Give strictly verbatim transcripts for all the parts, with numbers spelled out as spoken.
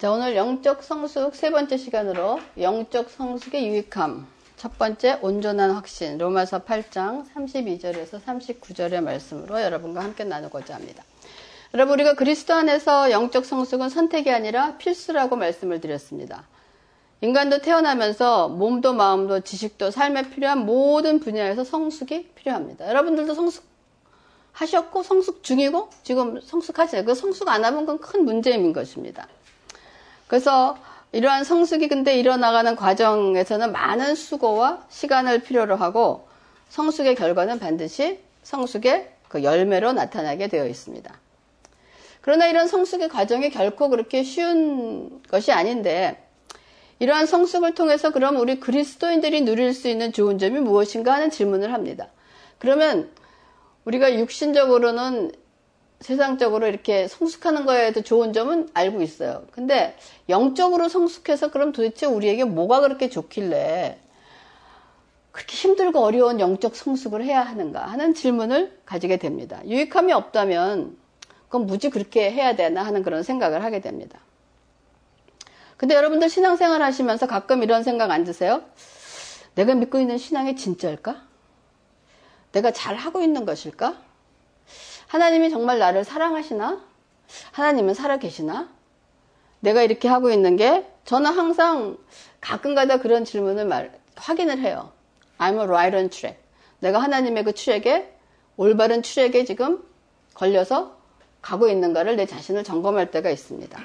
자, 오늘 영적 성숙 세 번째 시간으로 영적 성숙의 유익함. 첫 번째, 온전한 확신. 로마서 팔 장 삼십이 절에서 삼십구 절의 말씀으로 여러분과 함께 나누고자 합니다. 여러분, 우리가 그리스도 안에서 영적 성숙은 선택이 아니라 필수라고 말씀을 드렸습니다. 인간도 태어나면서 몸도 마음도 지식도 삶에 필요한 모든 분야에서 성숙이 필요합니다. 여러분들도 성숙하셨고 성숙 중이고 지금 성숙하시나요? 그 성숙 안 하면 그건 큰 문제인 것입니다. 그래서 이러한 성숙이 근데 일어나가는 과정에서는 많은 수고와 시간을 필요로 하고 성숙의 결과는 반드시 성숙의 그 열매로 나타나게 되어 있습니다. 그러나 이런 성숙의 과정이 결코 그렇게 쉬운 것이 아닌데 이러한 성숙을 통해서 그럼 우리 그리스도인들이 누릴 수 있는 좋은 점이 무엇인가 하는 질문을 합니다. 그러면 우리가 육신적으로는 세상적으로 이렇게 성숙하는 거에도 좋은 점은 알고 있어요. 근데 영적으로 성숙해서 그럼 도대체 우리에게 뭐가 그렇게 좋길래 그렇게 힘들고 어려운 영적 성숙을 해야 하는가 하는 질문을 가지게 됩니다. 유익함이 없다면 그럼 굳이 그렇게 해야 되나 하는 그런 생각을 하게 됩니다. 근데 여러분들 신앙생활 하시면서 가끔 이런 생각 안 드세요? 내가 믿고 있는 신앙이 진짜일까? 내가 잘 하고 있는 것일까? 하나님이 정말 나를 사랑하시나? 하나님은 살아계시나? 내가 이렇게 하고 있는 게 저는 항상 가끔가다 그런 질문을 말, 확인을 해요. I'm a right on track. 내가 하나님의 그 트랙에 올바른 트랙에 지금 걸려서 가고 있는가를 내 자신을 점검할 때가 있습니다.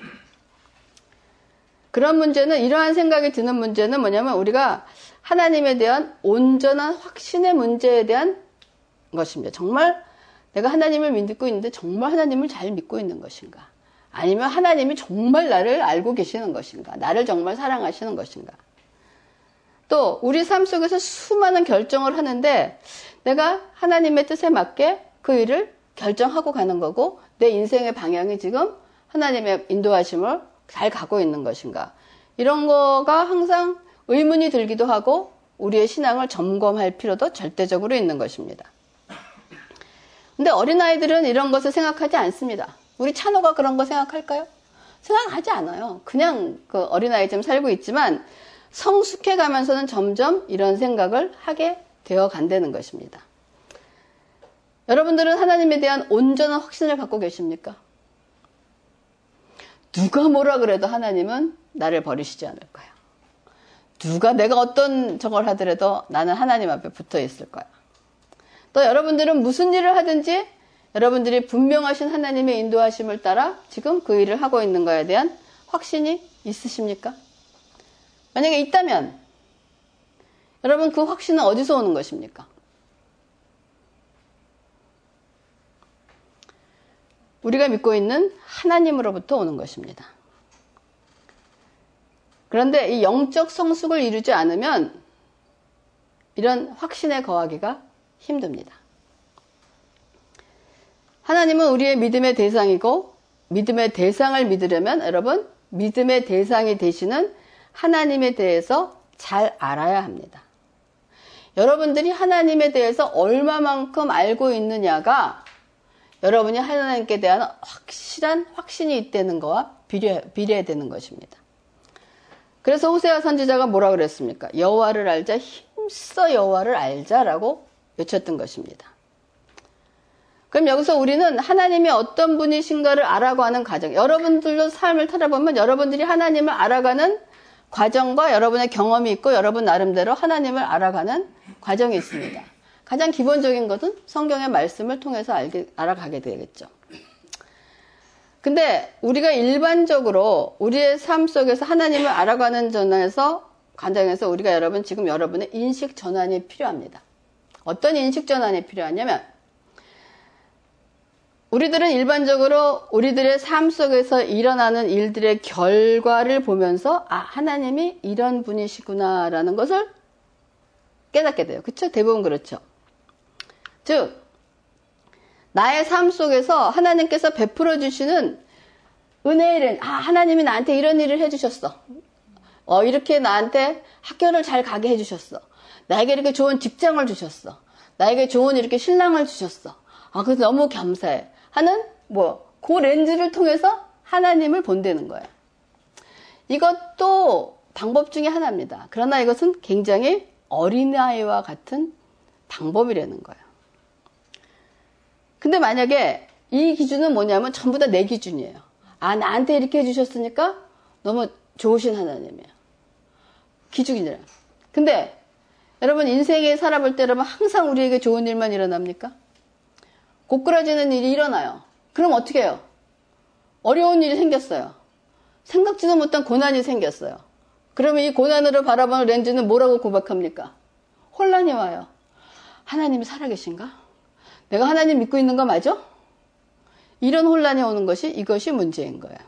그런 문제는 이러한 생각이 드는 문제는 뭐냐면 우리가 하나님에 대한 온전한 확신의 문제에 대한 것입니다. 정말 내가 하나님을 믿고 있는데 정말 하나님을 잘 믿고 있는 것인가? 아니면 하나님이 정말 나를 알고 계시는 것인가? 나를 정말 사랑하시는 것인가? 또 우리 삶 속에서 수많은 결정을 하는데 내가 하나님의 뜻에 맞게 그 일을 결정하고 가는 거고 내 인생의 방향이 지금 하나님의 인도하심을 잘 가고 있는 것인가? 이런 거가 항상 의문이 들기도 하고 우리의 신앙을 점검할 필요도 절대적으로 있는 것입니다. 근데 어린아이들은 이런 것을 생각하지 않습니다. 우리 찬호가 그런 거 생각할까요? 생각하지 않아요. 그냥 그 어린아이처럼 살고 있지만 성숙해 가면서는 점점 이런 생각을 하게 되어 간다는 것입니다. 여러분들은 하나님에 대한 온전한 확신을 갖고 계십니까? 누가 뭐라 그래도 하나님은 나를 버리시지 않을 거야. 누가 내가 어떤 저걸 하더라도 나는 하나님 앞에 붙어 있을 거야. 또 여러분들은 무슨 일을 하든지 여러분들이 분명하신 하나님의 인도하심을 따라 지금 그 일을 하고 있는 거에 대한 확신이 있으십니까? 만약에 있다면 여러분 그 확신은 어디서 오는 것입니까? 우리가 믿고 있는 하나님으로부터 오는 것입니다. 그런데 이 영적 성숙을 이루지 않으면 이런 확신에 거하기가 힘듭니다. 하나님은 우리의 믿음의 대상이고 믿음의 대상을 믿으려면 여러분 믿음의 대상이 되시는 하나님에 대해서 잘 알아야 합니다. 여러분들이 하나님에 대해서 얼마만큼 알고 있느냐가 여러분이 하나님께 대한 확실한 확신이 있다는 거와 비례, 비례되는 것입니다. 그래서 호세아 선지자가 뭐라 그랬습니까? 여호와를 알자, 힘써 여호와를 알자라고 외쳤던 것입니다. 그럼 여기서 우리는 하나님이 어떤 분이신가를 알아가고 하는 과정, 여러분들도 삶을 살아보면 여러분들이 하나님을 알아가는 과정과 여러분의 경험이 있고 여러분 나름대로 하나님을 알아가는 과정이 있습니다. 가장 기본적인 것은 성경의 말씀을 통해서 알게, 알아가게 되겠죠. 근데 우리가 일반적으로 우리의 삶 속에서 하나님을 알아가는 전에서, 과정에서 우리가 여러분, 지금 여러분의 인식 전환이 필요합니다. 어떤 인식 전환이 필요하냐면, 우리들은 일반적으로 우리들의 삶 속에서 일어나는 일들의 결과를 보면서, 아, 하나님이 이런 분이시구나라는 것을 깨닫게 돼요. 그렇죠? 대부분 그렇죠. 즉, 나의 삶 속에서 하나님께서 베풀어 주시는 은혜를, 아, 하나님이 나한테 이런 일을 해주셨어. 어, 이렇게 나한테 학교를 잘 가게 해주셨어. 나에게 이렇게 좋은 직장을 주셨어. 나에게 좋은 이렇게 신랑을 주셨어. 아, 그래서 너무 감사해. 하는, 뭐, 그 렌즈를 통해서 하나님을 본다는 거예요. 이것도 방법 중에 하나입니다. 그러나 이것은 굉장히 어린아이와 같은 방법이라는 거예요. 근데 만약에 이 기준은 뭐냐면 전부 다 내 기준이에요. 아, 나한테 이렇게 해주셨으니까 너무 좋으신 하나님이에요. 기준이래요. 근데 여러분 인생에 살아볼 때 여러분 항상 우리에게 좋은 일만 일어납니까? 고꾸라지는 일이 일어나요. 그럼 어떻게 해요? 어려운 일이 생겼어요. 생각지도 못한 고난이 생겼어요. 그러면 이 고난으로 바라보는 렌즈는 뭐라고 고백합니까? 혼란이 와요. 하나님이 살아계신가? 내가 하나님 믿고 있는 거 맞아? 이런 혼란이 오는 것이 이것이 문제인 거예요.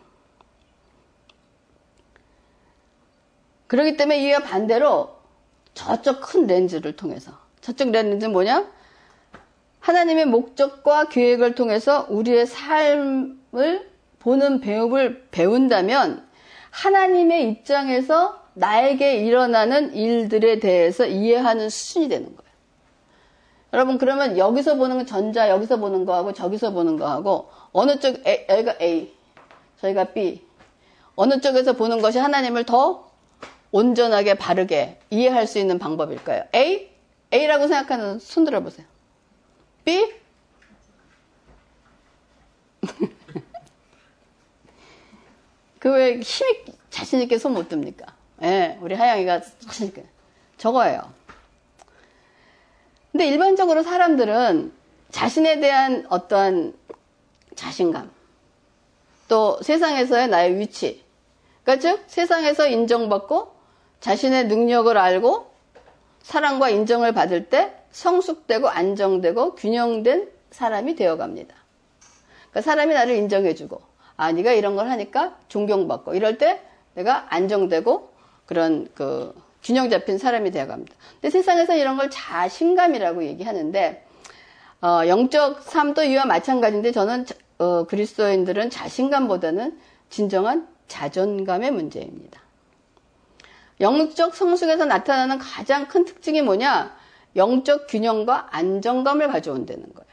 그렇기 때문에 이와 반대로 저쪽 큰 렌즈를 통해서 저쪽 렌즈는 뭐냐? 하나님의 목적과 계획을 통해서 우리의 삶을 보는 배움을 배운다면 하나님의 입장에서 나에게 일어나는 일들에 대해서 이해하는 수준이 되는 거예요. 여러분 그러면 여기서 보는 건 전자, 여기서 보는 거하고 저기서 보는 거하고 어느 쪽, A, 여기가 A, 저희가 B, 어느 쪽에서 보는 것이 하나님을 더 온전하게 바르게 이해할 수 있는 방법일까요? A? A라고 생각하는 손 들어보세요. B? 그 왜 힘이 자신있게 손 못 듭니까? 예, 네, 우리 하영이가 자신있게. 저거예요. 근데 일반적으로 사람들은 자신에 대한 어떠한 자신감, 또 세상에서의 나의 위치, 그러니까 즉 세상에서 인정받고 자신의 능력을 알고 사랑과 인정을 받을 때 성숙되고 안정되고 균형된 사람이 되어갑니다. 그러니까 사람이 나를 인정해주고 아 네가 이런 걸 하니까 존경받고 이럴 때 내가 안정되고 그런 그 균형 잡힌 사람이 되어갑니다. 근데 세상에서 이런 걸 자신감이라고 얘기하는데 어, 영적 삶도 이와 마찬가지인데 저는 어, 그리스도인들은 자신감보다는 진정한 자존감의 문제입니다. 영적 성숙에서 나타나는 가장 큰 특징이 뭐냐? 영적 균형과 안정감을 가져온다는 거예요.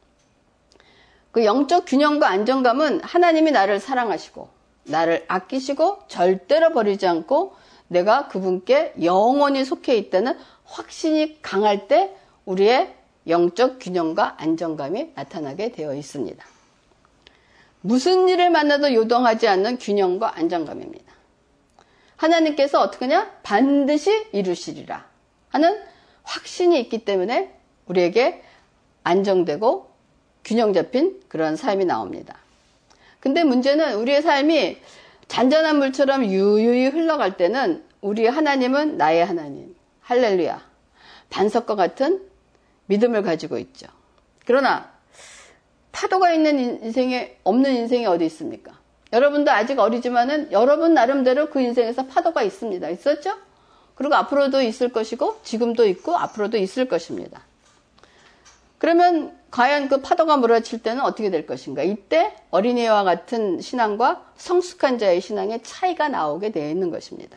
그 영적 균형과 안정감은 하나님이 나를 사랑하시고 나를 아끼시고 절대로 버리지 않고 내가 그분께 영원히 속해 있다는 확신이 강할 때 우리의 영적 균형과 안정감이 나타나게 되어 있습니다. 무슨 일을 만나도 요동하지 않는 균형과 안정감입니다. 하나님께서 어떻게 하냐? 반드시 이루시리라 하는 확신이 있기 때문에 우리에게 안정되고 균형 잡힌 그런 삶이 나옵니다. 근데 문제는 우리의 삶이 잔잔한 물처럼 유유히 흘러갈 때는 우리의 하나님은 나의 하나님, 할렐루야, 반석과 같은 믿음을 가지고 있죠. 그러나 파도가 있는 인생에 없는 인생이 어디 있습니까? 여러분도 아직 어리지만은 여러분 나름대로 그 인생에서 파도가 있습니다. 있었죠? 그리고 앞으로도 있을 것이고 지금도 있고 앞으로도 있을 것입니다. 그러면 과연 그 파도가 몰아칠 때는 어떻게 될 것인가? 이때 어린이와 같은 신앙과 성숙한 자의 신앙의 차이가 나오게 되어 있는 것입니다.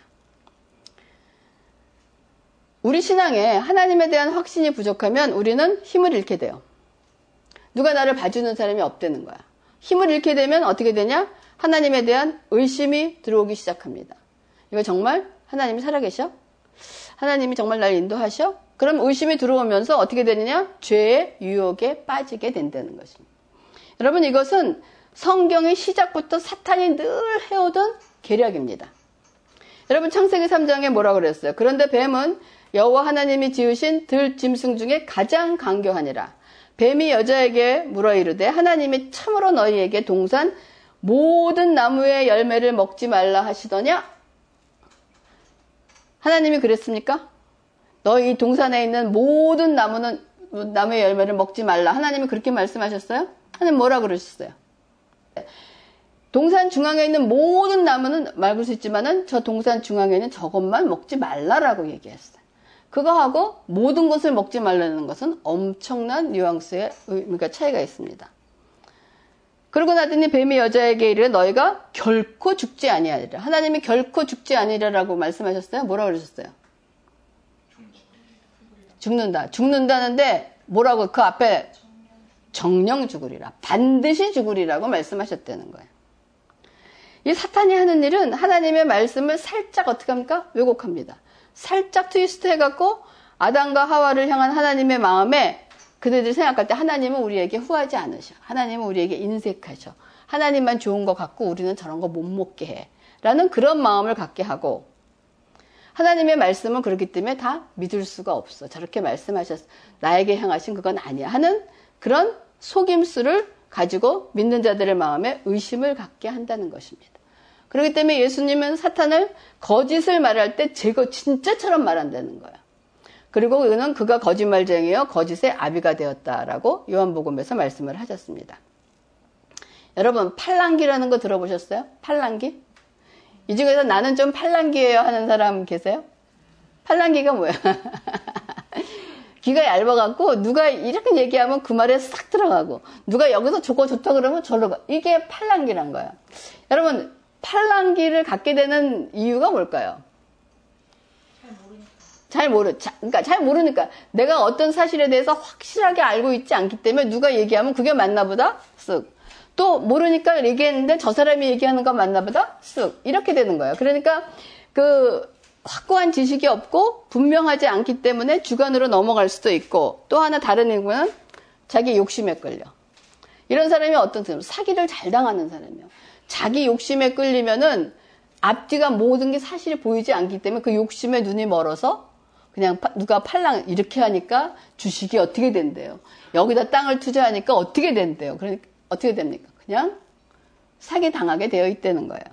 우리 신앙에 하나님에 대한 확신이 부족하면 우리는 힘을 잃게 돼요. 누가 나를 봐주는 사람이 없다는 거야. 힘을 잃게 되면 어떻게 되냐? 하나님에 대한 의심이 들어오기 시작합니다. 이거 정말 하나님이 살아계셔? 하나님이 정말 날 인도하셔? 그럼 의심이 들어오면서 어떻게 되느냐? 죄의 유혹에 빠지게 된다는 것입니다. 여러분 이것은 성경의 시작부터 사탄이 늘 해오던 계략입니다. 여러분 창세기 삼 장에 뭐라고 그랬어요? 그런데 뱀은 여호와 하나님이 지으신 들 짐승 중에 가장 강교하니라. 뱀이 여자에게 물어 이르되 하나님이 참으로 너희에게 동산 모든 나무의 열매를 먹지 말라 하시더냐? 하나님이 그랬습니까? 너희 동산에 있는 모든 나무는 나무의 열매를 먹지 말라. 하나님이 그렇게 말씀하셨어요? 하나님 뭐라 그러셨어요? 동산 중앙에 있는 모든 나무는 먹을 수 있지만은 저 동산 중앙에 있는 저것만 먹지 말라라고 얘기했어요. 그거하고 모든 것을 먹지 말라는 것은 엄청난 뉘앙스의 의미가 차이가 있습니다. 그러고 나더니 뱀이 여자에게 이르되 너희가 결코 죽지 아니하리라. 하나님이 결코 죽지 아니하리라고 말씀하셨어요? 뭐라고 그러셨어요? 죽는다. 죽는다는데 뭐라고 그 앞에 정령 죽으리라. 반드시 죽으리라고 말씀하셨다는 거예요. 이 사탄이 하는 일은 하나님의 말씀을 살짝 어떻게 합니까? 왜곡합니다. 살짝 트위스트 해갖고 아담과 하와를 향한 하나님의 마음에 그들이 생각할 때 하나님은 우리에게 후하지 않으셔. 하나님은 우리에게 인색하셔. 하나님만 좋은 거 갖고 우리는 저런 거 못 먹게 해. 라는 그런 마음을 갖게 하고, 하나님의 말씀은 그렇기 때문에 다 믿을 수가 없어. 저렇게 말씀하셨어. 나에게 향하신 그건 아니야. 하는 그런 속임수를 가지고 믿는 자들의 마음에 의심을 갖게 한다는 것입니다. 그렇기 때문에 예수님은 사탄을 거짓을 말할 때 제거 진짜처럼 말한다는 거예요. 그리고 그는 그가 거짓말쟁이여 거짓의 아비가 되었다라고 요한복음에서 말씀을 하셨습니다. 여러분, 팔랑귀라는 거 들어보셨어요? 팔랑귀? 이 중에서 나는 좀 팔랑귀예요 하는 사람 계세요? 팔랑귀가 뭐야? 귀가 얇아갖고 누가 이렇게 얘기하면 그 말에 싹 들어가고, 누가 여기서 저거 좋다 그러면 저로 가. 이게 팔랑귀란 거야. 여러분, 팔랑귀를 갖게 되는 이유가 뭘까요? 잘 모르, 자, 그러니까 잘 모르니까 내가 어떤 사실에 대해서 확실하게 알고 있지 않기 때문에 누가 얘기하면 그게 맞나 보다 쓱. 또 모르니까 얘기했는데 저 사람이 얘기하는 거 맞나 보다 쓱. 이렇게 되는 거예요. 그러니까 그 확고한 지식이 없고 분명하지 않기 때문에 주관으로 넘어갈 수도 있고, 또 하나 다른 이유는 자기 욕심에 끌려. 이런 사람이 어떤 사람? 사기를 잘 당하는 사람이에요. 자기 욕심에 끌리면은 앞뒤가 모든 게 사실이 보이지 않기 때문에 그 욕심에 눈이 멀어서 그냥 누가 팔랑 이렇게 하니까 주식이 어떻게 된대요. 여기다 땅을 투자하니까 어떻게 된대요. 그러니까 어떻게 됩니까? 그냥 사기 당하게 되어 있다는 거예요.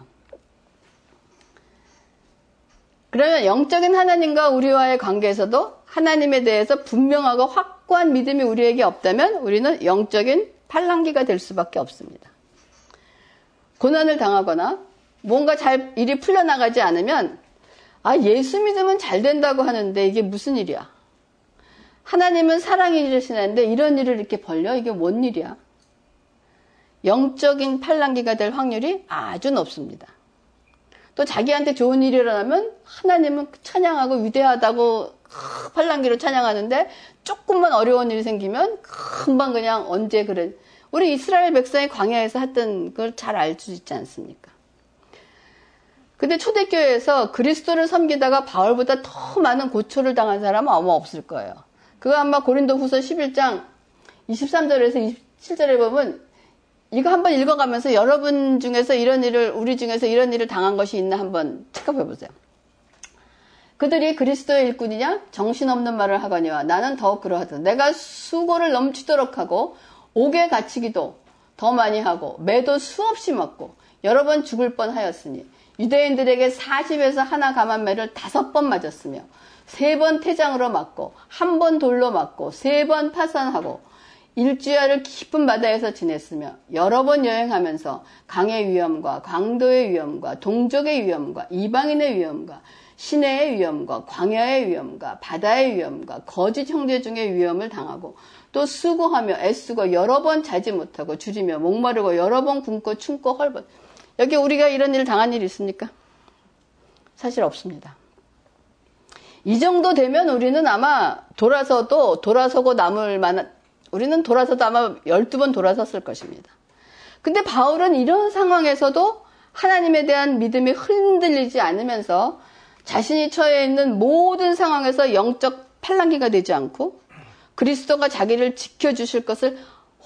그러면 영적인 하나님과 우리와의 관계에서도 하나님에 대해서 분명하고 확고한 믿음이 우리에게 없다면 우리는 영적인 팔랑귀가 될 수밖에 없습니다. 고난을 당하거나 뭔가 잘 일이 풀려나가지 않으면 아, 예수 믿으면 잘 된다고 하는데 이게 무슨 일이야? 하나님은 사랑이시는데 이런 일을 이렇게 벌려? 이게 뭔 일이야? 영적인 팔랑귀가 될 확률이 아주 높습니다. 또 자기한테 좋은 일이 일어나면 하나님은 찬양하고 위대하다고 팔랑귀로 찬양하는데 조금만 어려운 일이 생기면 금방 그냥 언제 그래. 우리 이스라엘 백성이 광야에서 했던 걸 잘 알 수 있지 않습니까? 근데 초대교회에서 그리스도를 섬기다가 바울보다 더 많은 고초를 당한 사람은 아마 없을 거예요. 그거 아마 고린도후서 십일 장 이십삼 절에서 이십칠 절에 보면 이거 한번 읽어가면서 여러분 중에서 이런 일을, 우리 중에서 이런 일을 당한 것이 있나 한번 체크해 보세요. 그들이 그리스도의 일꾼이냐? 정신없는 말을 하거니와 나는 더욱 그러하다. 내가 수고를 넘치도록 하고 옥에 갇히기도 더 많이 하고 매도 수없이 먹고 여러 번 죽을 뻔하였으니 유대인들에게 사십에서 하나 감한매를 다섯 번 맞았으며 세 번 태장으로 맞고 한 번 돌로 맞고 세 번 파산하고 일주야를 깊은 바다에서 지냈으며 여러 번 여행하면서 강의 위험과 강도의 위험과 동족의 위험과 이방인의 위험과 시내의 위험과 광야의 위험과 바다의 위험과 거짓 형제 중의 위험을 당하고 또 수고하며 애쓰고 여러 번 자지 못하고 줄이며 목마르고 여러 번 굶고 춤고 헐벗. 여기 우리가 이런 일을 당한 일이 있습니까? 사실 없습니다. 이 정도 되면 우리는 아마 돌아서도 돌아서고 남을 만한, 우리는 돌아서도 아마 열두 번 돌아섰을 것입니다. 근데 바울은 이런 상황에서도 하나님에 대한 믿음이 흔들리지 않으면서 자신이 처해 있는 모든 상황에서 영적 팔랑귀가 되지 않고 그리스도가 자기를 지켜주실 것을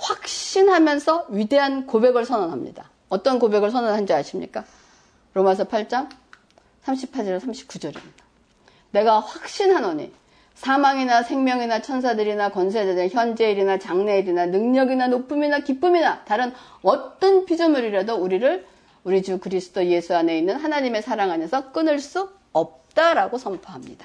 확신하면서 위대한 고백을 선언합니다. 어떤 고백을 선언한지 아십니까? 로마서 팔 장 삼십팔 절 삼십구 절입니다. 내가 확신하노니 사망이나 생명이나 천사들이나 권세자들 현재일이나 장래일이나 능력이나 높음이나 기쁨이나 다른 어떤 피조물이라도 우리를 우리 주 그리스도 예수 안에 있는 하나님의 사랑 안에서 끊을 수 없다라고 선포합니다.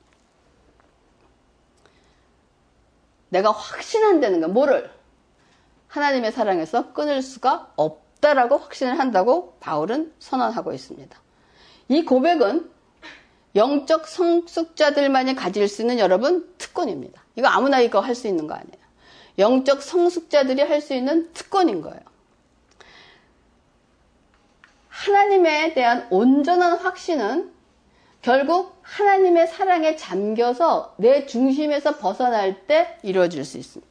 내가 확신한다는 거, 뭐를? 하나님의 사랑에서 끊을 수가 없다라고 확신을 한다고 바울은 선언하고 있습니다. 이 고백은 영적 성숙자들만이 가질 수 있는 여러분 특권입니다. 이거 아무나 이거 할 수 있는 거 아니에요. 영적 성숙자들이 할 수 있는 특권인 거예요. 하나님에 대한 온전한 확신은 결국 하나님의 사랑에 잠겨서 내 중심에서 벗어날 때 이루어질 수 있습니다.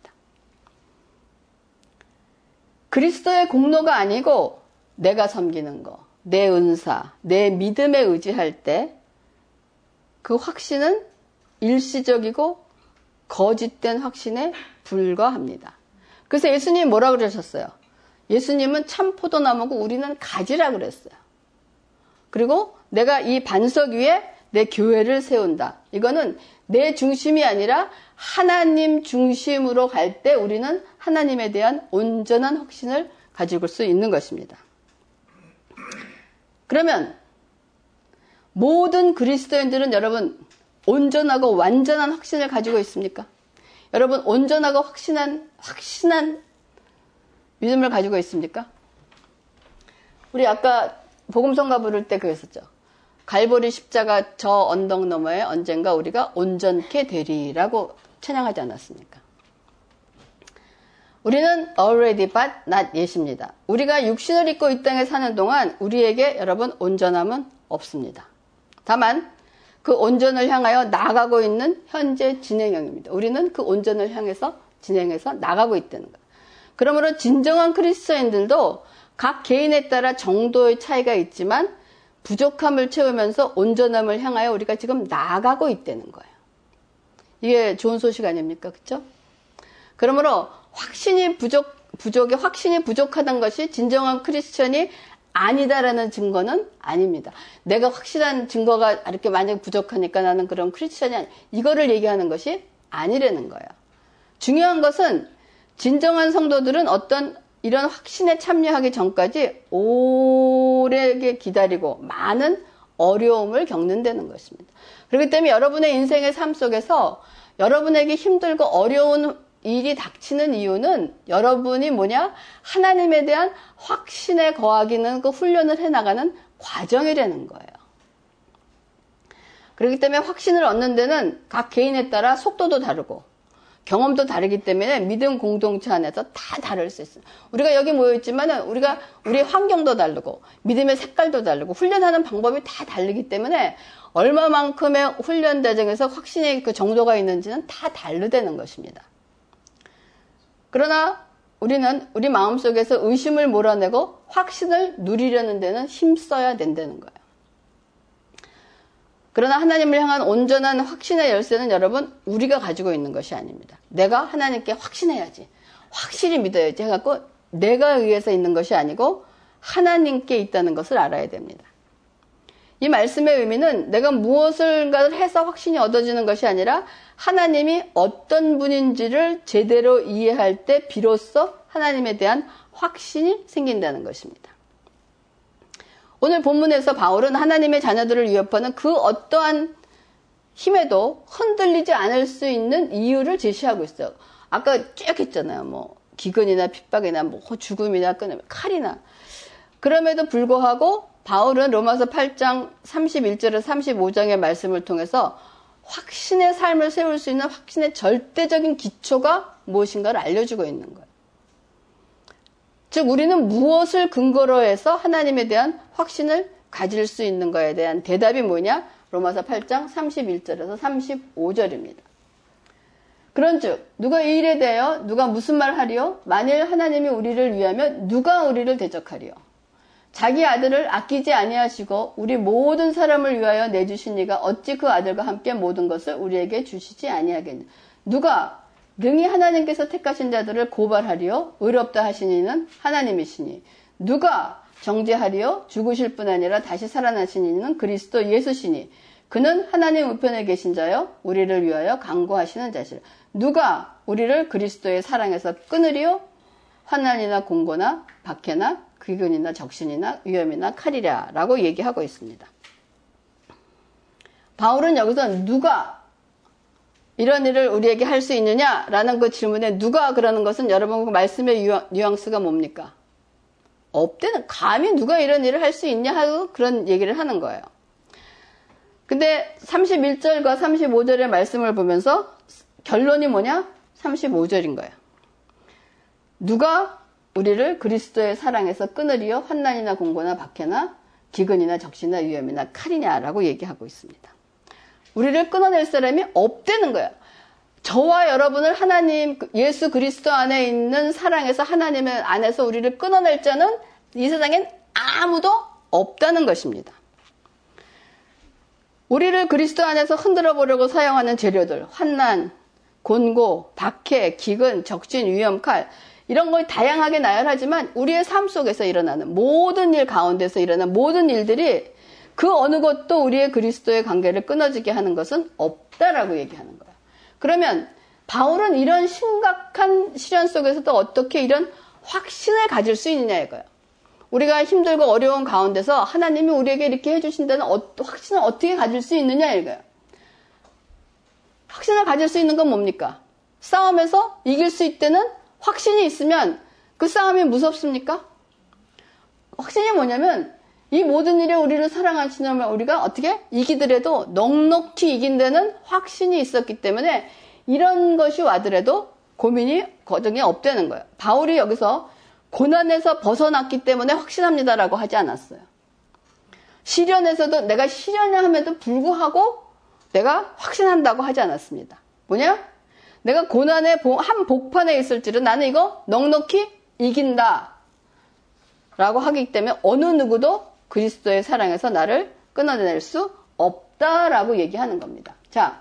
그리스도의 공로가 아니고 내가 섬기는 거, 내 은사, 내 믿음에 의지할 때 그 확신은 일시적이고 거짓된 확신에 불과합니다. 그래서 예수님이 뭐라 그러셨어요? 예수님은 참 포도나무고 우리는 가지라 그랬어요. 그리고 내가 이 반석 위에 내 교회를 세운다. 이거는 내 중심이 아니라 하나님 중심으로 갈 때 우리는 하나님에 대한 온전한 확신을 가지고 수 있는 것입니다. 그러면 모든 그리스도인들은 여러분 온전하고 완전한 확신을 가지고 있습니까? 여러분 온전하고 확신한 확신한 믿음을 가지고 있습니까? 우리 아까 복음성가 부를 때 그랬었죠. 갈보리 십자가 저 언덕 너머에 언젠가 우리가 온전케 되리라고 찬양하지 않았습니까? 우리는 already but not yet입니다. 우리가 육신을 입고 이 땅에 사는 동안 우리에게 여러분 온전함은 없습니다. 다만 그 온전을 향하여 나아가고 있는 현재 진행형입니다. 우리는 그 온전을 향해서 진행해서 나가고 있다는 거예요. 그러므로 진정한 그리스도인들도 각 개인에 따라 정도의 차이가 있지만 부족함을 채우면서 온전함을 향하여 우리가 지금 나아가고 있다는 거예요. 이게 좋은 소식 아닙니까? 그렇죠? 그러므로 확신이 부족, 부족에 확신이 부족하다는 것이 진정한 크리스천이 아니다라는 증거는 아닙니다. 내가 확실한 증거가 이렇게 만약에 부족하니까 나는 그런 크리스천이 아니, 이거를 얘기하는 것이 아니라는 거예요. 중요한 것은 진정한 성도들은 어떤 이런 확신에 참여하기 전까지 오래 기다리고 많은 어려움을 겪는다는 것입니다. 그렇기 때문에 여러분의 인생의 삶 속에서 여러분에게 힘들고 어려운 일이 닥치는 이유는 여러분이 뭐냐? 하나님에 대한 확신에 거하기는 그 훈련을 해나가는 과정이라는 거예요. 그렇기 때문에 확신을 얻는 데는 각 개인에 따라 속도도 다르고 경험도 다르기 때문에 믿음 공동체 안에서 다 다를 수 있어요. 우리가 여기 모여있지만 우리가 우리의 환경도 다르고 믿음의 색깔도 다르고 훈련하는 방법이 다 다르기 때문에 얼마만큼의 훈련 과정에서 확신의 그 정도가 있는지는 다 다르다는 것입니다. 그러나 우리는 우리 마음속에서 의심을 몰아내고 확신을 누리려는 데는 힘써야 된다는 거예요. 그러나 하나님을 향한 온전한 확신의 열쇠는 여러분 우리가 가지고 있는 것이 아닙니다. 내가 하나님께 확신해야지, 확실히 믿어야지 해갖고 내가 의해서 있는 것이 아니고 하나님께 있다는 것을 알아야 됩니다. 이 말씀의 의미는 내가 무엇을 해서 확신이 얻어지는 것이 아니라 하나님이 어떤 분인지를 제대로 이해할 때 비로소 하나님에 대한 확신이 생긴다는 것입니다. 오늘 본문에서 바울은 하나님의 자녀들을 위협하는 그 어떠한 힘에도 흔들리지 않을 수 있는 이유를 제시하고 있어요. 아까 쭉 했잖아요. 뭐 기근이나 핍박이나 뭐 죽음이나 끊임, 칼이나. 그럼에도 불구하고 바울은 로마서 팔 장 삼십일 절에서 삼십오 장의 말씀을 통해서 확신의 삶을 세울 수 있는 확신의 절대적인 기초가 무엇인가를 알려주고 있는 거예요. 즉 우리는 무엇을 근거로 해서 하나님에 대한 확신을 가질 수 있는 거에 대한 대답이 뭐냐? 로마서 팔 장 삼십일 절에서 삼십오 절입니다. 그런즉 누가 이 일에 대하여 누가 무슨 말을 하리요? 만일 하나님이 우리를 위하면 누가 우리를 대적하리요? 자기 아들을 아끼지 아니하시고 우리 모든 사람을 위하여 내주신 이가 어찌 그 아들과 함께 모든 것을 우리에게 주시지 아니하겠느냐? 누가 능히 하나님께서 택하신 자들을 고발하리요? 의롭다 하신 이는 하나님이시니 누가 정죄하리요? 죽으실 뿐 아니라 다시 살아나신 이는 그리스도 예수시니 그는 하나님 우편에 계신 자요 우리를 위하여 간구하시는 자시라. 누가 우리를 그리스도의 사랑에서 끊으리요? 환난이나 공고나 박해나 귀근이나 적신이나 위험이나 칼이랴 라고 얘기하고 있습니다. 바울은 여기서 누가 이런 일을 우리에게 할 수 있느냐라는 그 질문에 누가 그러는 것은 여러분 그 말씀의 뉘앙스가 뭡니까? 없대는 감히 누가 이런 일을 할 수 있냐 하고 그런 얘기를 하는 거예요. 근데 삼십일 절과 삼십오 절의 말씀을 보면서 결론이 뭐냐? 삼십오 절인 거예요. 누가 우리를 그리스도의 사랑에서 끊으리요? 환난이나 공고나 박해나 기근이나 적신이나 위험이나 칼이냐라고 얘기하고 있습니다. 우리를 끊어낼 사람이 없다는 거예요. 저와 여러분을 하나님 예수 그리스도 안에 있는 사랑에서 하나님의 안에서 우리를 끊어낼 자는 이 세상엔 아무도 없다는 것입니다. 우리를 그리스도 안에서 흔들어 보려고 사용하는 재료들, 환난, 곤고, 박해, 기근, 적신, 위험, 칼, 이런 걸 다양하게 나열하지만 우리의 삶 속에서 일어나는 모든 일 가운데서 일어나는 모든 일들이 그 어느 것도 우리의 그리스도의 관계를 끊어지게 하는 것은 없다라고 얘기하는 거야. 그러면 바울은 이런 심각한 시련 속에서도 어떻게 이런 확신을 가질 수 있느냐 이거예요. 우리가 힘들고 어려운 가운데서 하나님이 우리에게 이렇게 해주신다는 확신을 어떻게 가질 수 있느냐 이거예요. 확신을 가질 수 있는 건 뭡니까? 싸움에서 이길 수 있다는 확신이 있으면 그 싸움이 무섭습니까? 확신이 뭐냐면 이 모든 일에 우리를 사랑하시는 우리가 어떻게 이기더라도 넉넉히 이긴다는 확신이 있었기 때문에 이런 것이 와더라도 고민이 거정이 없다는 거예요. 바울이 여기서 고난에서 벗어났기 때문에 확신합니다라고 하지 않았어요. 시련에서도 내가 시련함에도 불구하고 내가 확신한다고 하지 않았습니다. 뭐냐? 내가 고난의 한 복판에 있을지는 나는 이거 넉넉히 이긴다 라고 하기 때문에 어느 누구도 그리스도의 사랑에서 나를 끊어낼 수 없다라고 얘기하는 겁니다. 자,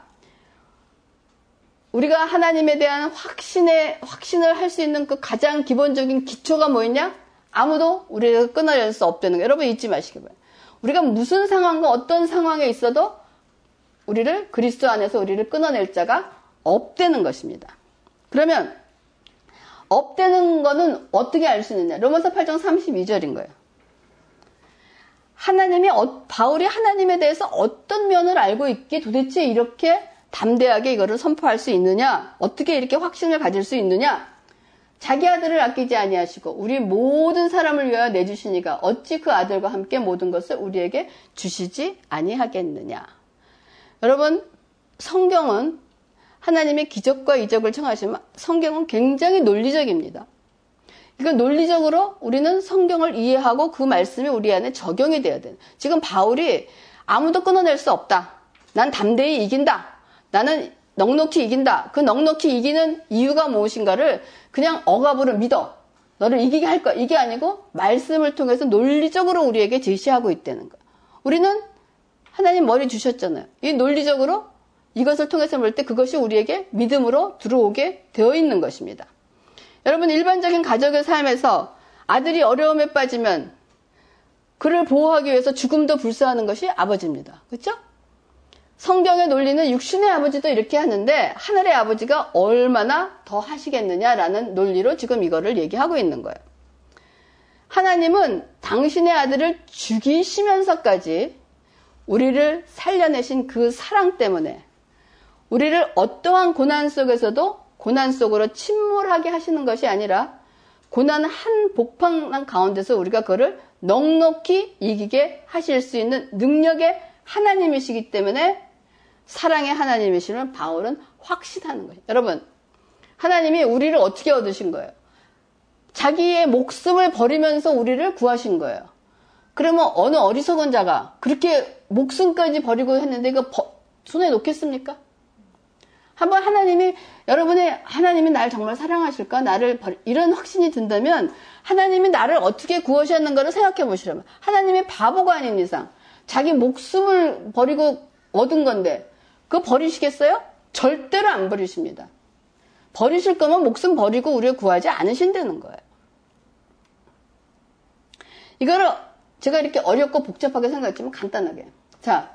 우리가 하나님에 대한 확신에, 확신을 할 수 있는 그 가장 기본적인 기초가 뭐였냐? 아무도 우리를 끊어낼 수 없다는 거. 여러분 잊지 마시기 바랍니다. 우리가 무슨 상황과 어떤 상황에 있어도 우리를 그리스도 안에서 우리를 끊어낼 자가 없다는 것입니다. 그러면 없다는 거는 어떻게 알 수 있느냐? 로마서 팔 장 삼십이 절인 거예요. 하나님이, 바울이 하나님에 대해서 어떤 면을 알고 있기에 도대체 이렇게 담대하게 이거를 선포할 수 있느냐? 어떻게 이렇게 확신을 가질 수 있느냐? 자기 아들을 아끼지 아니하시고 우리 모든 사람을 위하여 내주시니까 어찌 그 아들과 함께 모든 것을 우리에게 주시지 아니하겠느냐? 여러분, 성경은 하나님의 기적과 이적을 청하시면 성경은 굉장히 논리적입니다. 그러니까 논리적으로 우리는 성경을 이해하고 그 말씀이 우리 안에 적용이 돼야 돼요. 지금 바울이 아무도 끊어낼 수 없다. 난 담대히 이긴다. 나는 넉넉히 이긴다. 그 넉넉히 이기는 이유가 무엇인가를 그냥 억압으로 믿어. 너를 이기게 할 거야. 이게 아니고 말씀을 통해서 논리적으로 우리에게 제시하고 있다는 거야. 우리는 하나님 머리 주셨잖아요. 이 논리적으로 이것을 통해서 볼 때 그것이 우리에게 믿음으로 들어오게 되어 있는 것입니다. 여러분, 일반적인 가족의 삶에서 아들이 어려움에 빠지면 그를 보호하기 위해서 죽음도 불사하는 것이 아버지입니다. 그렇죠? 성경의 논리는 육신의 아버지도 이렇게 하는데 하늘의 아버지가 얼마나 더 하시겠느냐라는 논리로 지금 이거를 얘기하고 있는 거예요. 하나님은 당신의 아들을 죽이시면서까지 우리를 살려내신 그 사랑 때문에 우리를 어떠한 고난 속에서도 고난 속으로 침몰하게 하시는 것이 아니라 고난 한 복판 가운데서 우리가 그를 넉넉히 이기게 하실 수 있는 능력의 하나님이시기 때문에 사랑의 하나님이심을 바울은 확신하는 거예요. 여러분, 하나님이 우리를 어떻게 얻으신 거예요? 자기의 목숨을 버리면서 우리를 구하신 거예요. 그러면 어느 어리석은 자가 그렇게 목숨까지 버리고 했는데 이거 버, 손에 놓겠습니까? 한번 하나님이, 여러분의 하나님이 나를 정말 사랑하실까? 나를 버리, 이런 확신이 든다면 하나님이 나를 어떻게 구하셨는가를 생각해 보시라면 하나님이 바보가 아닌 이상 자기 목숨을 버리고 얻은 건데 그거 버리시겠어요? 절대로 안 버리십니다. 버리실 거면 목숨 버리고 우리를 구하지 않으신다는 거예요. 이거를 제가 이렇게 어렵고 복잡하게 생각했지만 간단하게. 자,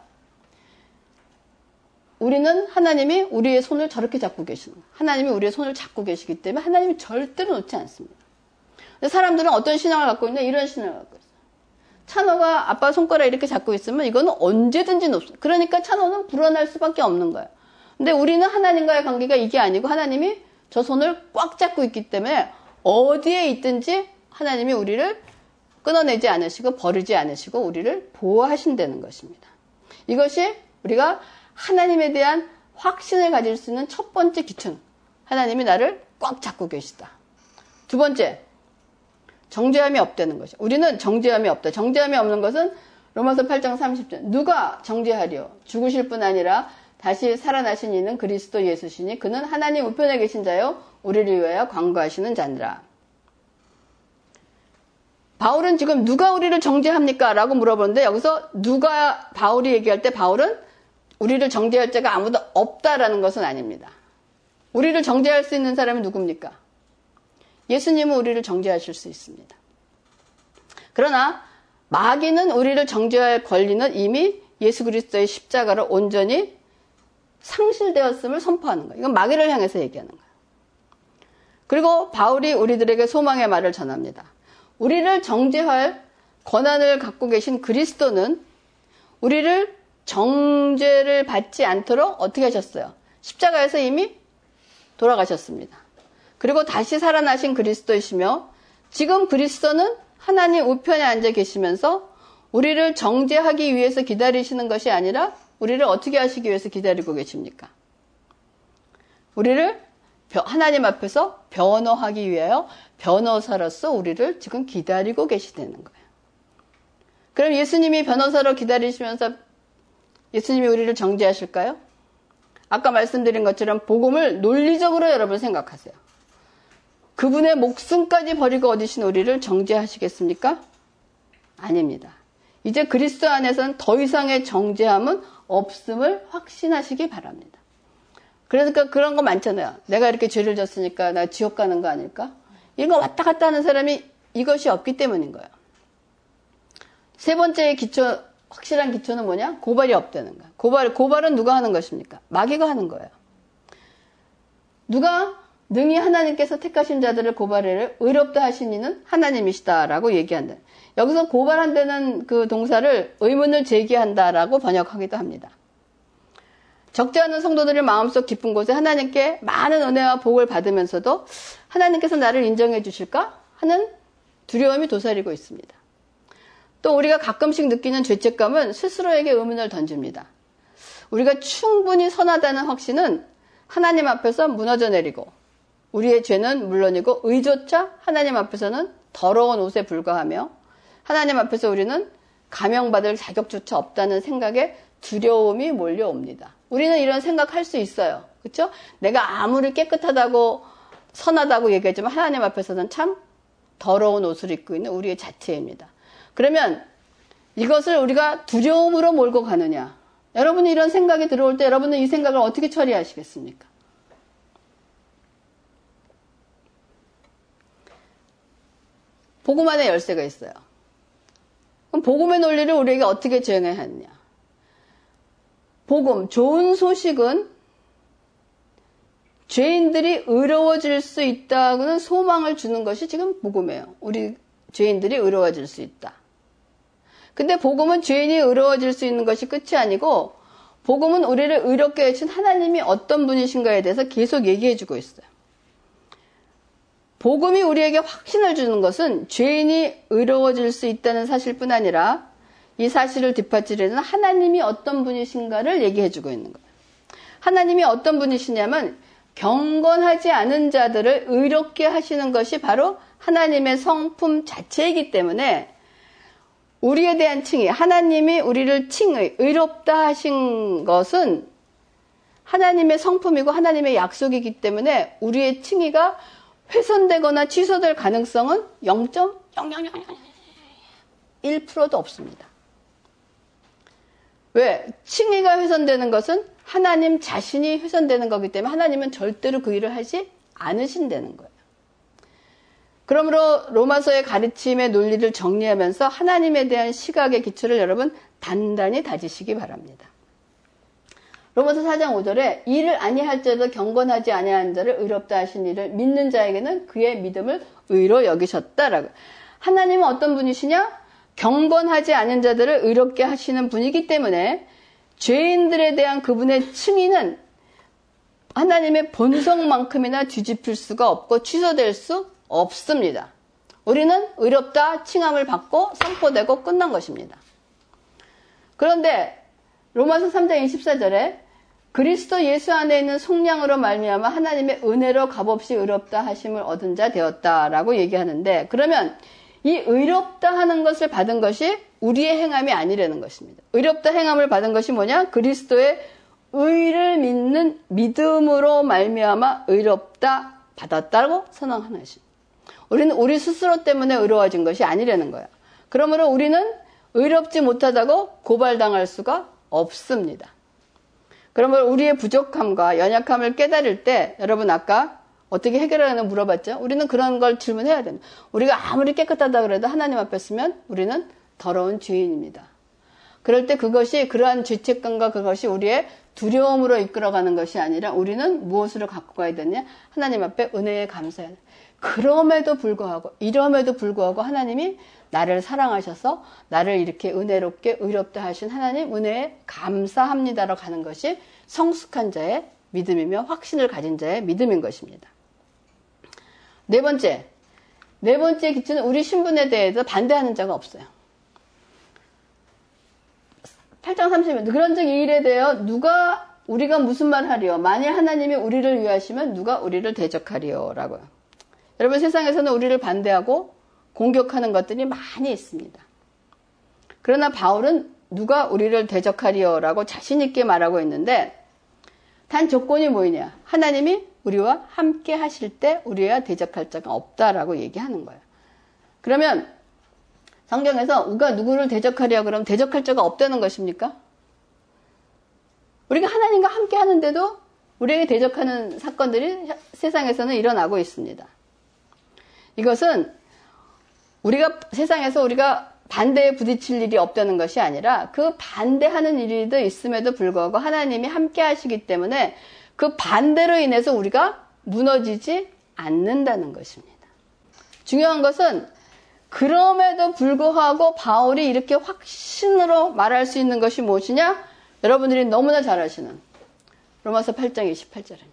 우리는 하나님이 우리의 손을 저렇게 잡고 계시는 거예요. 하나님이 우리의 손을 잡고 계시기 때문에 하나님이 절대로 놓지 않습니다. 근데 사람들은 어떤 신앙을 갖고 있냐? 이런 신앙을 갖고 있어요. 찬호가 아빠 손가락 이렇게 잡고 있으면 이거는 언제든지 높습니다. 그러니까 찬호는 불어날 수밖에 없는 거예요. 근데 우리는 하나님과의 관계가 이게 아니고 하나님이 저 손을 꽉 잡고 있기 때문에 어디에 있든지 하나님이 우리를 끊어내지 않으시고 버리지 않으시고 우리를 보호하신다는 것입니다. 이것이 우리가 하나님에 대한 확신을 가질 수 있는 첫 번째 기준. 하나님이 나를 꽉 잡고 계시다. 두 번째, 정죄함이 없다는 것이. 우리는 정죄함이 없다. 정죄함이 없는 것은 로마서 팔 장 삼십 절. 누가 정죄하리요? 죽으실 뿐 아니라 다시 살아나신 이는 그리스도 예수시니 그는 하나님 우편에 계신 자요 우리를 위하여 관구하시는 자니라. 바울은 지금 누가 우리를 정죄합니까? 라고 물어보는데 여기서 누가 바울이 얘기할 때 바울은 우리를 정죄할 자가 아무도 없다라는 것은 아닙니다. 우리를 정죄할 수 있는 사람이 누굽니까? 예수님은 우리를 정죄하실 수 있습니다. 그러나 마귀는 우리를 정죄할 권리는 이미 예수 그리스도의 십자가로 온전히 상실되었음을 선포하는 거예요. 이건 마귀를 향해서 얘기하는 거예요. 그리고 바울이 우리들에게 소망의 말을 전합니다. 우리를 정죄할 권한을 갖고 계신 그리스도는 우리를 정죄를 받지 않도록 어떻게 하셨어요? 십자가에서 이미 돌아가셨습니다. 그리고 다시 살아나신 그리스도이시며 지금 그리스도는 하나님 우편에 앉아 계시면서 우리를 정죄하기 위해서 기다리시는 것이 아니라 우리를 어떻게 하시기 위해서 기다리고 계십니까? 우리를 하나님 앞에서 변호하기 위하여 변호사로서 우리를 지금 기다리고 계시다는 거예요. 그럼 예수님이 변호사로 기다리시면서 예수님이 우리를 정죄하실까요? 아까 말씀드린 것처럼 복음을 논리적으로 여러분 생각하세요. 그분의 목숨까지 버리고 얻으신 우리를 정죄하시겠습니까? 아닙니다. 이제 그리스도 안에서는 더 이상의 정죄함은 없음을 확신하시기 바랍니다. 그러니까 그런 거 많잖아요. 내가 이렇게 죄를 졌으니까 나 지옥 가는 거 아닐까? 이거 왔다 갔다 하는 사람이 이것이 없기 때문인 거예요. 세 번째의 기초, 확실한 기초는 뭐냐? 고발이 없다는 거야. 고발, 고발은 누가 하는 것입니까? 마귀가 하는 거예요. 누가 능히 하나님께서 택하신 자들을 고발해를 의롭다 하신 이는 하나님이시다라고 얘기한다. 여기서 고발한다는 그 동사를 의문을 제기한다라고 번역하기도 합니다. 적지 않은 성도들의 마음속 깊은 곳에 하나님께 많은 은혜와 복을 받으면서도 하나님께서 나를 인정해 주실까 하는 두려움이 도사리고 있습니다. 또 우리가 가끔씩 느끼는 죄책감은 스스로에게 의문을 던집니다. 우리가 충분히 선하다는 확신은 하나님 앞에서 무너져 내리고 우리의 죄는 물론이고 의조차 하나님 앞에서는 더러운 옷에 불과하며 하나님 앞에서 우리는 감형받을 자격조차 없다는 생각에 두려움이 몰려옵니다. 우리는 이런 생각할 수 있어요. 그렇죠? 내가 아무리 깨끗하다고 선하다고 얘기하지만 하나님 앞에서는 참 더러운 옷을 입고 있는 우리의 자체입니다. 그러면 이것을 우리가 두려움으로 몰고 가느냐? 여러분이 이런 생각이 들어올 때 여러분은 이 생각을 어떻게 처리하시겠습니까? 복음 안에 열쇠가 있어요. 그럼 복음의 논리를 우리에게 어떻게 적용해야 하느냐? 복음, 좋은 소식은 죄인들이 의로워질 수 있다는 소망을 주는 것이 지금 복음이에요. 우리 죄인들이 의로워질 수 있다. 근데 복음은 죄인이 의로워질 수 있는 것이 끝이 아니고 복음은 우리를 의롭게 해주신 하나님이 어떤 분이신가에 대해서 계속 얘기해주고 있어요. 복음이 우리에게 확신을 주는 것은 죄인이 의로워질 수 있다는 사실뿐 아니라 이 사실을 뒷받침해주는 하나님이 어떤 분이신가를 얘기해주고 있는 거예요. 하나님이 어떤 분이시냐면 경건하지 않은 자들을 의롭게 하시는 것이 바로 하나님의 성품 자체이기 때문에 우리에 대한 칭의, 하나님이 우리를 칭의, 의롭다 하신 것은 하나님의 성품이고 하나님의 약속이기 때문에 우리의 칭의가 훼손되거나 취소될 가능성은 영 점 영영영일 퍼센트도 없습니다. 왜? 칭의가 훼손되는 것은 하나님 자신이 훼손되는 거기 때문에 하나님은 절대로 그 일을 하지 않으신다는 거예요. 그러므로 로마서의 가르침의 논리를 정리하면서 하나님에 대한 시각의 기초를 여러분 단단히 다지시기 바랍니다. 로마서 사 장 오 절에 이를 아니할지라도 경건하지 아니한 자를 의롭다 하신 이를 믿는 자에게는 그의 믿음을 의로 여기셨다라고. 하나님은 어떤 분이시냐? 경건하지 않은 자들을 의롭게 하시는 분이기 때문에 죄인들에 대한 그분의 칭의는 하나님의 본성만큼이나 뒤집힐 수가 없고 취소될 수 없습니다. 우리는 의롭다 칭함을 받고 선포되고 끝난 것입니다. 그런데 로마서 삼 장 이십사 절에 그리스도 예수 안에 있는 속량으로 말미암아 하나님의 은혜로 값없이 의롭다 하심을 얻은 자 되었다라고 얘기하는데 그러면 이 의롭다 하는 것을 받은 것이 우리의 행함이 아니라는 것입니다. 의롭다 행함을 받은 것이 뭐냐? 그리스도의 의를 믿는 믿음으로 말미암아 의롭다 받았다고 선언하는 것입니다. 우리는 우리 스스로 때문에 의로워진 것이 아니라는 거야. 그러므로 우리는 의롭지 못하다고 고발당할 수가 없습니다. 그러므로 우리의 부족함과 연약함을 깨달을 때 여러분 아까 어떻게 해결하나 물어봤죠? 우리는 그런 걸 질문해야 된다. 우리가 아무리 깨끗하다 그래도 하나님 앞에 서면 우리는 더러운 죄인입니다. 그럴 때 그것이 그러한 죄책감과 그것이 우리의 두려움으로 이끌어가는 것이 아니라 우리는 무엇으로 갖고 가야 되냐? 하나님 앞에 은혜에 감사해야 돼. 그럼에도 불구하고 이럼에도 불구하고 하나님이 나를 사랑하셔서 나를 이렇게 은혜롭게 의롭다 하신 하나님 은혜에 감사합니다로 가는 것이 성숙한 자의 믿음이며 확신을 가진 자의 믿음인 것입니다. 네 번째, 네 번째 기초는 우리 신분에 대해서 반대하는 자가 없어요. 팔 장 삼십 절 그런즉 이 일에 대하여 누가 우리가 무슨 말 하리요? 만일 하나님이 우리를 위하시면 누가 우리를 대적하리요? 라고요. 여러분 세상에서는 우리를 반대하고 공격하는 것들이 많이 있습니다. 그러나 바울은 누가 우리를 대적하리요? 라고 자신 있게 말하고 있는데 단 조건이 뭐냐? 하나님이 우리와 함께 하실 때 우리와 대적할 자가 없다라고 얘기하는 거예요. 그러면 성경에서 우리가 누구를 대적하랴 그러면 대적할 자가 없다는 것입니까? 우리가 하나님과 함께 하는데도 우리에게 대적하는 사건들이 세상에서는 일어나고 있습니다. 이것은 우리가 세상에서 우리가 반대에 부딪힐 일이 없다는 것이 아니라 그 반대하는 일도 있음에도 불구하고 하나님이 함께 하시기 때문에 그 반대로 인해서 우리가 무너지지 않는다는 것입니다. 중요한 것은 그럼에도 불구하고 바울이 이렇게 확신으로 말할 수 있는 것이 무엇이냐? 여러분들이 너무나 잘 아시는 로마서 팔 장 이십팔 절입니다.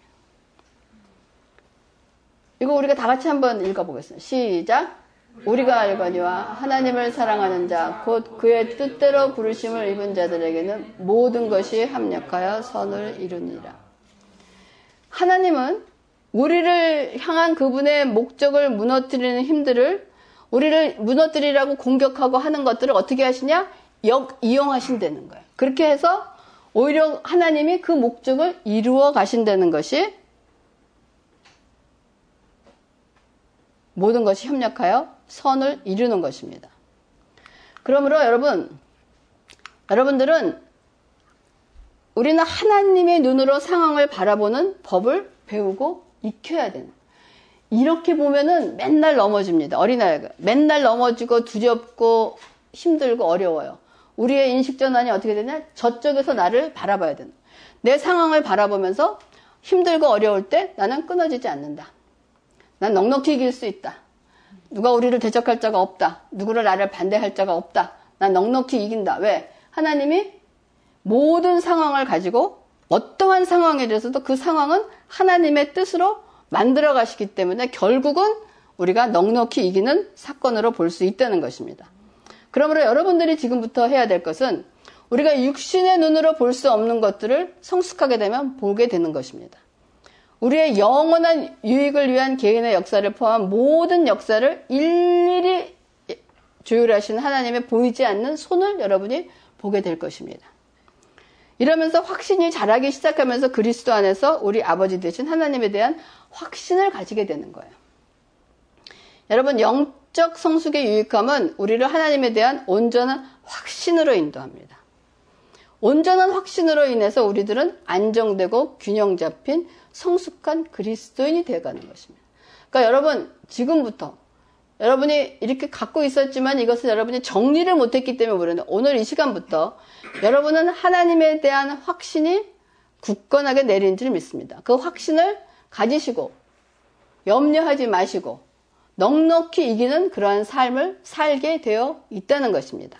이거 우리가 다 같이 한번 읽어보겠습니다. 시작! 우리가 알거니와 하나님을 사랑하는 자, 곧 그의 뜻대로 부르심을 입은 자들에게는 모든 것이 합력하여 선을 이루니라. 하나님은 우리를 향한 그분의 목적을 무너뜨리는 힘들을 우리를 무너뜨리라고 공격하고 하는 것들을 어떻게 하시냐? 역 이용하신다는 거예요. 그렇게 해서 오히려 하나님이 그 목적을 이루어 가신다는 것이 모든 것이 협력하여 선을 이루는 것입니다. 그러므로 여러분, 여러분들은 우리는 하나님의 눈으로 상황을 바라보는 법을 배우고 익혀야 되는. 이렇게 보면은 맨날 넘어집니다. 어린아이가 맨날 넘어지고 두렵고 힘들고 어려워요. 우리의 인식 전환이 어떻게 되냐? 저쪽에서 나를 바라봐야 된다. 내 상황을 바라보면서 힘들고 어려울 때 나는 끊어지지 않는다. 난 넉넉히 이길 수 있다. 누가 우리를 대적할 자가 없다. 누구를 나를 반대할 자가 없다. 난 넉넉히 이긴다. 왜? 하나님이 모든 상황을 가지고 어떠한 상황에 대해서도 그 상황은 하나님의 뜻으로 만들어 가시기 때문에 결국은 우리가 넉넉히 이기는 사건으로 볼 수 있다는 것입니다. 그러므로 여러분들이 지금부터 해야 될 것은 우리가 육신의 눈으로 볼 수 없는 것들을 성숙하게 되면 보게 되는 것입니다. 우리의 영원한 유익을 위한 개인의 역사를 포함한 모든 역사를 일일이 조율하시는 하나님의 보이지 않는 손을 여러분이 보게 될 것입니다. 이러면서 확신이 자라기 시작하면서 그리스도 안에서 우리 아버지 되신 하나님에 대한 확신을 가지게 되는 거예요. 여러분, 영적 성숙의 유익함은 우리를 하나님에 대한 온전한 확신으로 인도합니다. 온전한 확신으로 인해서 우리들은 안정되고 균형 잡힌 성숙한 그리스도인이 되어가는 것입니다. 그러니까 여러분, 지금부터 여러분이 이렇게 갖고 있었지만 이것을 여러분이 정리를 못했기 때문에 모르는데 오늘 이 시간부터 여러분은 하나님에 대한 확신이 굳건하게 내린 줄 믿습니다. 그 확신을 가지시고 염려하지 마시고 넉넉히 이기는 그러한 삶을 살게 되어 있다는 것입니다.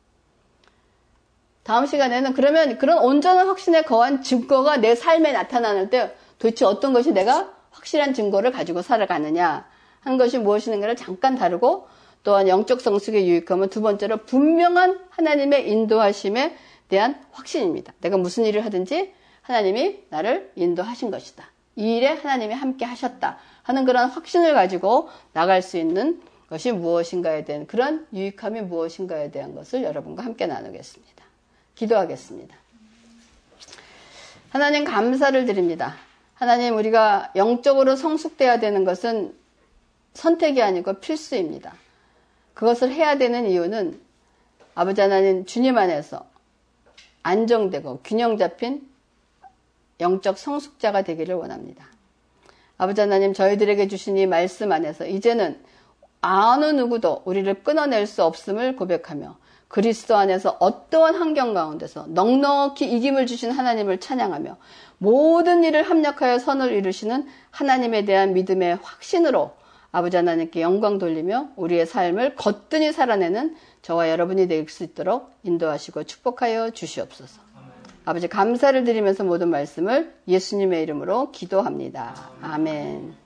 다음 시간에는 그러면 그런 온전한 확신에 거한 증거가 내 삶에 나타나는 때 도대체 어떤 것이 내가 확실한 증거를 가지고 살아가느냐 하는 것이 무엇인가를 잠깐 다루고 또한 영적 성숙의 유익함은 두 번째로 분명한 하나님의 인도하심에 대한 확신입니다. 내가 무슨 일을 하든지 하나님이 나를 인도하신 것이다. 이 일에 하나님이 함께 하셨다 하는 그런 확신을 가지고 나갈 수 있는 것이 무엇인가에 대한 그런 유익함이 무엇인가에 대한 것을 여러분과 함께 나누겠습니다. 기도하겠습니다. 하나님 감사를 드립니다. 하나님, 우리가 영적으로 성숙돼야 되는 것은 선택이 아니고 필수입니다. 그것을 해야 되는 이유는 아버지 하나님 주님 안에서 안정되고 균형 잡힌 영적 성숙자가 되기를 원합니다. 아버지 하나님 저희들에게 주신 이 말씀 안에서 이제는 어느 누구도 우리를 끊어낼 수 없음을 고백하며 그리스도 안에서 어떠한 환경 가운데서 넉넉히 이김을 주신 하나님을 찬양하며 모든 일을 합력하여 선을 이루시는 하나님에 대한 믿음의 확신으로 아버지 하나님께 영광 돌리며 우리의 삶을 거뜬히 살아내는 저와 여러분이 될 수 있도록 인도하시고 축복하여 주시옵소서. 아버지 감사를 드리면서 모든 말씀을 예수님의 이름으로 기도합니다. 아멘.